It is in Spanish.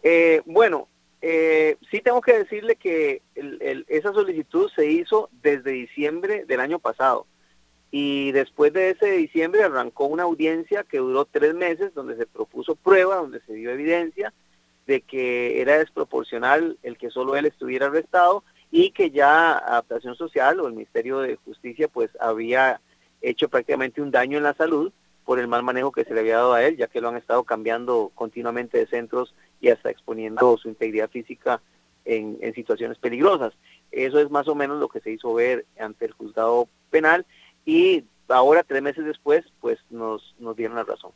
Bueno, sí tengo que decirle que esa solicitud se hizo desde diciembre del año pasado. Y después de ese diciembre arrancó una audiencia que duró 3 meses, donde se propuso prueba, donde se dio evidencia de que era desproporcional el que solo él estuviera arrestado y que ya Adaptación Social o el Ministerio de Justicia pues había hecho prácticamente un daño en la salud por el mal manejo que se le había dado a él, ya que lo han estado cambiando continuamente de centros y hasta exponiendo su integridad física en situaciones peligrosas. Eso es más o menos lo que se hizo ver ante el juzgado penal y ahora 3 meses después pues nos dieron la razón.